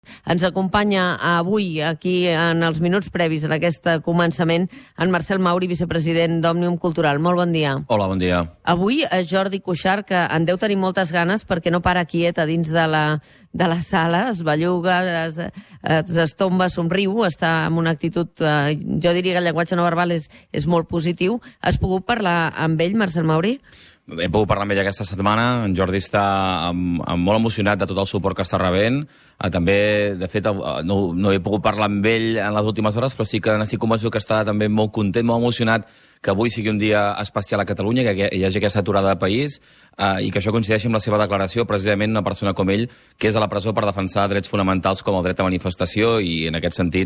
Ens acompanya avui, aquí en els minuts previs en aquest començament, en Marcel Mauri, vicepresident d'Òmnium Cultural. Molt bon dia. Hola, bon dia. Avui Jordi Cuixart, que en deu tenir moltes ganes perquè no para quiet a dins de la sala, es belluga, es tomba, somriu, està amb una actitud, jo diria que el llenguatge no verbal és molt positiu. Has pogut parlar amb ell, Marcel Mauri? He pogut parlar amb ell aquesta setmana. En Jordi està molt emocionat de tot el suport que està rebent. També, de fet, no he pogut parlar amb ell en les últimes hores, però sí que n'estic convençut que està també molt content, molt emocionat que avui sigui un dia especial a Catalunya, que hi hagi aquesta aturada de país i que això coincideixi amb la seva declaració, precisament una persona com ell, que és a la presó per defensar drets fonamentals com el dret a manifestació, i en aquest sentit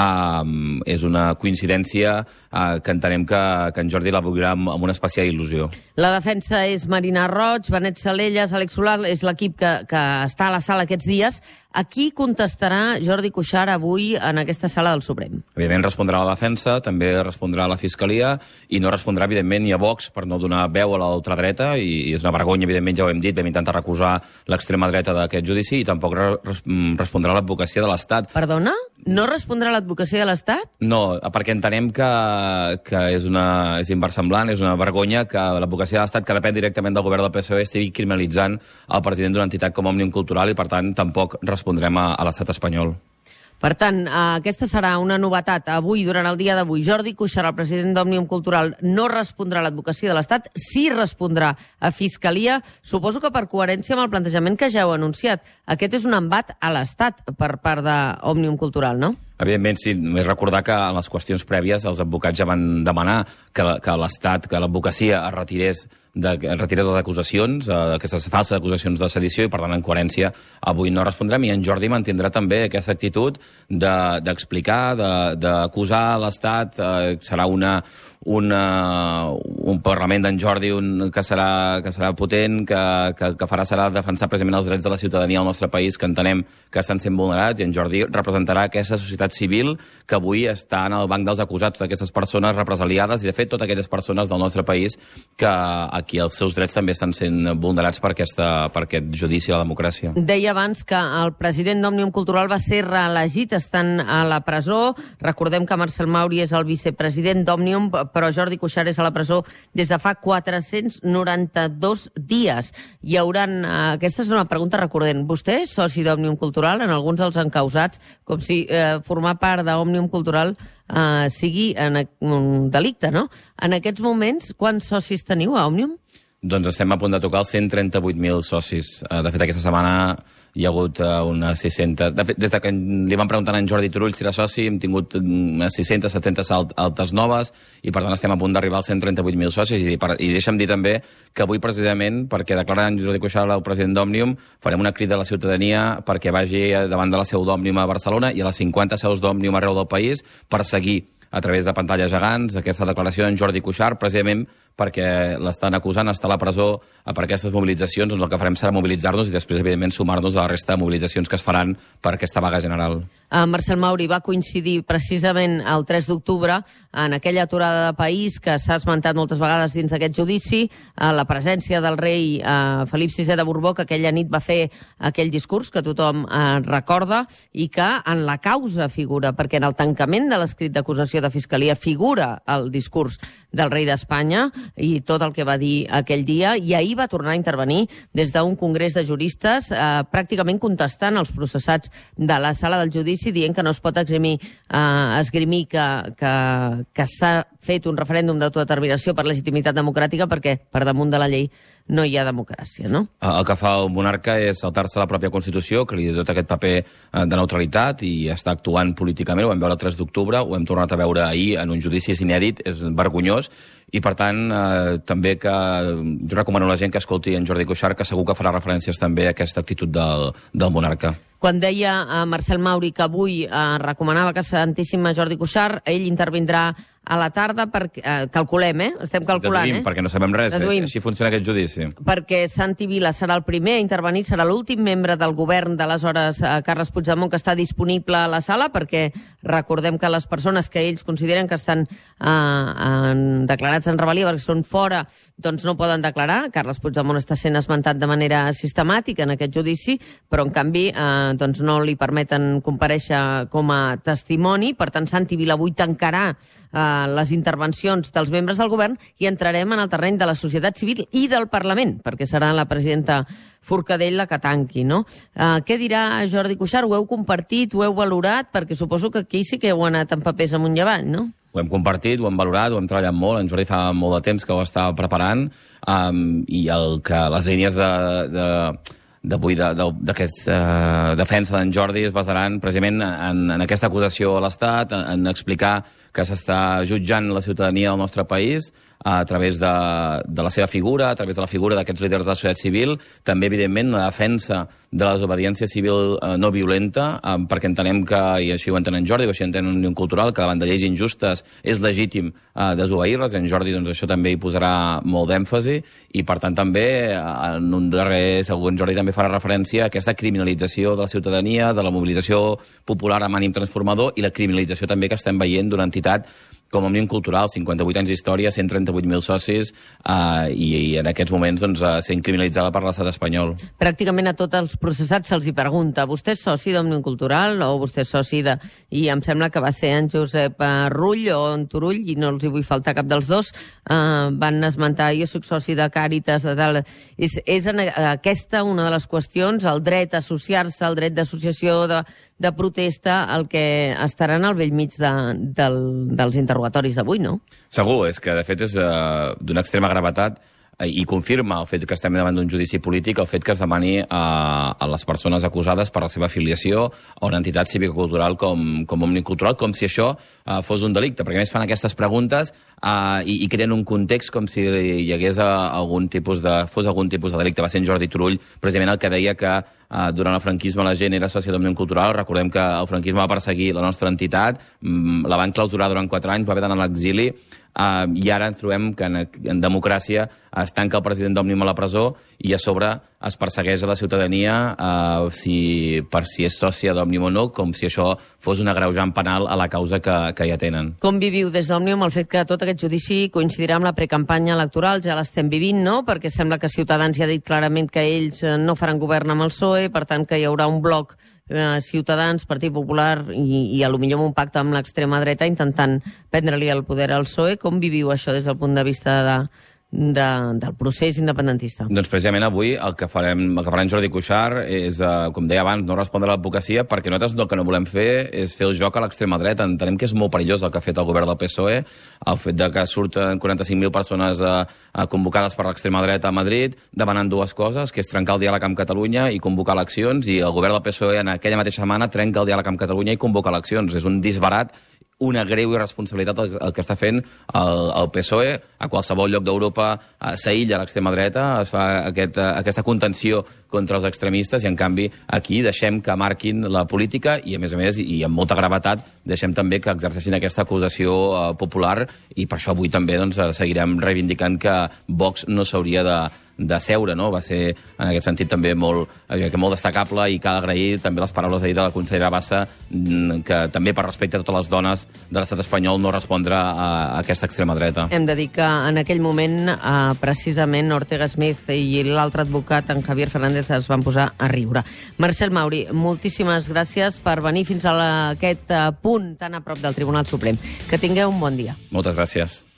és una coincidència que entenem que en Jordi la viurà amb una especial il·lusió. La defensa és Marina Roig, Benet Salellas, Àlex Solà, és l'equip que està a la sala aquests dies. A qui contestarà Jordi Cuixart avui en aquesta sala del Suprem? Evidentment respondrà a la defensa, també respondrà a la Fiscalia i no respondrà, evidentment, ni a Vox per no donar veu a l'ultradreta, i és una vergonya, evidentment, ja ho hem dit, vam intentar recusar l'extrema dreta d'aquest judici, i tampoc respondrà a l'advocacia de l'Estat. Perdona? No respondrà a l'advocacia de l'Estat? No, perquè entenem que és inversemblant, és una vergonya que l'advocacia de l'Estat, que depèn directament del govern del PSOE, estigui criminalitzant el president d'una entitat com Òmnium Cultural, i per tant tampoc respondrem a l'estat espanyol. Per tant, aquesta serà una novetat. Avui, durant el dia d'avui, Jordi Cuixart, el president d'Òmnium Cultural, no respondrà a l'advocacia de l'Estat, sí respondrà a Fiscalia, suposo que per coherència amb el plantejament que ja heu anunciat. Aquest és un embat a l'Estat per part d'Òmnium Cultural, no? Evidentment, sí. Només recordar que en les qüestions prèvies els advocats ja van demanar que l'Estat, que l'advocacia es retirés les acusacions, aquestes falses acusacions de sedició, i per tant, en coherència, avui no respondrem, i en Jordi mantindrà també aquesta actitud d'explicar, d'acusar l'Estat. Serà un Parlament d'en Jordi que serà potent, que serà defensar precisament els drets de la ciutadania del nostre país, que entenem que estan sent vulnerats, i en Jordi representarà aquesta societat civil que avui està en el banc dels acusats, totes aquestes persones represaliades, i de fet totes aquelles persones del nostre país que aquí els seus drets també estan sent vulnerats per aquest judici a la democràcia. Deia abans que el president d'Òmnium Cultural va ser reelegit estant a la presó. Recordem que Marcel Mauri és el vicepresident d'Òmnium, però Jordi Cuixart és a la presó des de fa 492 dies. Aquesta és una pregunta recurrent. Vostè és soci d'Òmnium Cultural en alguns dels encausats, com si formar part d'Òmnium Cultural sigui un delicte, no? En aquests moments, quants socis teniu a Òmnium? Doncs estem a punt de tocar els 138.000 socis. De fet, aquesta setmana hi ha hagut unes 600... De fet, des que li van preguntar a en Jordi Turull si era soci, hem tingut unes 600, 700 altes noves, i per tant estem a punt d'arribar als 138.000 socis. I deixa'm dir també que avui, precisament, perquè declara en Jordi Cuixart el president d'Òmnium, farem una crida a la ciutadania perquè vagi davant de la seu d'Òmnium a Barcelona i a les 50 seus d'Òmnium arreu del país per seguir a través de pantalles gegants aquesta declaració d'en Jordi Cuixart, precisament perquè l'estan acusant, està a la presó per aquestes mobilitzacions. Doncs el que farem serà mobilitzar-nos i després, evidentment, sumar-nos a la resta de mobilitzacions que es faran per aquesta vaga general. Marcel Mauri, va coincidir precisament el 3 d'octubre en aquella aturada de país que s'ha esmentat moltes vegades dins d'aquest judici, la presència del rei Felip VI de Borbó, que aquella nit va fer aquell discurs que tothom recorda i que en la causa figura, perquè en el tancament de l'escrit d'acusació de Fiscalia figura el discurs del rei d'Espanya i tot el que va dir aquell dia, i ahir va tornar a intervenir des d'un congrés de juristes pràcticament contestant als processats de la sala del judici, dient que no es pot esgrimir que s'ha fet un referèndum d'autodeterminació per legitimitat democràtica perquè per damunt de la llei no hi ha democràcia, no? El que fa el monarca és saltar-se la pròpia Constitució, que li dota aquest paper de neutralitat, i està actuant políticament. Ho vam veure el 3 d'octubre, ho hem tornat a veure ahir en un judici inèdit, és vergonyós, i per tant també que jo recomano a la gent que escolti en Jordi Cuixart, que segur que farà referències també a aquesta actitud del monarca. Quan deia a Marcel Mauri que avui recomanava que sentíssim a Jordi Cuixart, ell intervindrà a la tarda, calculem, estem calculant. Deduïm, perquè no sabem res, així funciona aquest judici. Perquè Santi Vila serà el primer a intervenir, serà l'últim membre del govern d'aleshores Carles Puigdemont que està disponible a la sala, perquè recordem que les persones que ells consideren que estan declarats en rebel·lia perquè són fora, doncs no poden declarar. Carles Puigdemont està sent esmentat de manera sistemàtica en aquest judici, però en canvi doncs no li permeten comparèixer com a testimoni. Per tant, Santi Vila avui tancarà les intervencions dels membres del govern i entrarem en el terreny de la societat civil i del Parlament, perquè serà la presidenta Forcadell la que tanqui, no? Què dirà Jordi Cuixart? Ho heu compartit, ho heu valorat? Perquè suposo que aquí sí que heu anat amb papers amunt i avall, no? Ho hem compartit, ho hem valorat, ho hem treballat molt. En Jordi fa molt de temps que ho estava preparant i les línies d'aquesta defensa d'en Jordi es basaran precisament en aquesta acusació a l'Estat, en explicar que s'està jutjant la ciutadania del nostre país a través de la seva figura, a través de la figura d'aquests líders de la societat civil, també, evidentment, la defensa de la desobediència civil no violenta, perquè entenem que, i així ho entén en Jordi, o així entén Òmnium Cultural, que davant de lleis injustes és legítim desobeir-les, i en Jordi doncs, això també hi posarà molt d'èmfasi, i per tant també, en un darrer segon, Jordi també farà referència a aquesta criminalització de la ciutadania, de la mobilització popular amb ànim transformador, i la criminalització també que estem veient d'una entitat com Òmnium Cultural, 58 anys d'història, 138.000 socis, i en aquests moments doncs, sent criminalitzada per l'estat espanyol. Pràcticament a tots els processats se'ls hi pregunta: vostè és soci d'Òmnium Cultural o vostè és soci de... I em sembla que va ser en Josep Rull o en Turull, i no els hi vull faltar cap dels dos, van esmentar: jo soc soci de Càritas, de tal... És aquesta una de les qüestions, el dret a associar-se, el dret d'associació, de protesta, el que estaran al bell mig dels interrogatoris d'avui, no? Segur, és que de fet és d'una extrema gravetat i confirma el fet que estem davant d'un judici polític, el fet que es demani a les persones acusades per la seva afiliació a una entitat cívica-cultural com Òmnium Cultural, com si això fos un delicte, perquè a més fan aquestes preguntes i creen un context com si hi hagués fos algun tipus de delicte. Va ser en Jordi Turull precisament el que deia que durant el franquisme la gent era sòcia d'Òmnium Cultural. Recordem que el franquisme va perseguir la nostra entitat, la van clausurar durant 4 anys, va haver d'anar a l'exili, i ara ens trobem que en democràcia es tanca el president d'Òmnium a la presó i a sobre es persegueix a la ciutadania per si és sòcia d'Òmnium o no, com si això fos un agreujant penal a la causa que ja tenen. Com viviu des d'Òmnium el fet que tot aquest judici coincidirà amb la precampanya electoral? Ja l'estem vivint, no? Perquè sembla que Ciutadans ja ha dit clarament que ells no faran govern amb el PSOE, per tant que hi haurà un bloc Ciutadans, Partit Popular i potser un pacte amb l'extrema dreta intentant prendre-li el poder al PSOE. Com viviu això des del punt de vista del procés independentista? Doncs precisament avui el que farà en Jordi Cuixart és, com deia abans, no respondre a l'advocacia, perquè nosaltres el que no volem fer és fer el joc a l'extrema dreta. Entenem que és molt perillós el que ha fet el govern del PSOE, el fet de que surten 45.000 persones convocades per l'extrema dreta a Madrid demanant dues coses, que és trencar el diàleg amb Catalunya i convocar eleccions, i el govern del PSOE en aquella mateixa setmana trenca el diàleg amb Catalunya i convoca eleccions. És un disbarat, una greu irresponsabilitat el que està fent el PSOE. A qualsevol lloc d'Europa s'aïlla l'extrema dreta, es fa aquesta contenció contra els extremistes, i en canvi aquí deixem que marquin la política i a més, i amb molta gravetat, deixem també que exerceixin aquesta acusació popular, i per això avui també doncs, seguirem reivindicant que Vox no s'hauria de seure, no? Va ser en aquest sentit també molt destacable, i cal agrair també les paraules de la consellera Bassa, que també per respecte a totes les dones de l'estat espanyol no respondre a aquesta extrema dreta. Hem de dir que en aquell moment precisament Ortega Smith i l'altre advocat, en Javier Fernández, es van posar a riure. Marcel Mauri, moltíssimes gràcies per venir fins a aquest punt tan a prop del Tribunal Suprem. Que tingueu un bon dia. Moltes gràcies.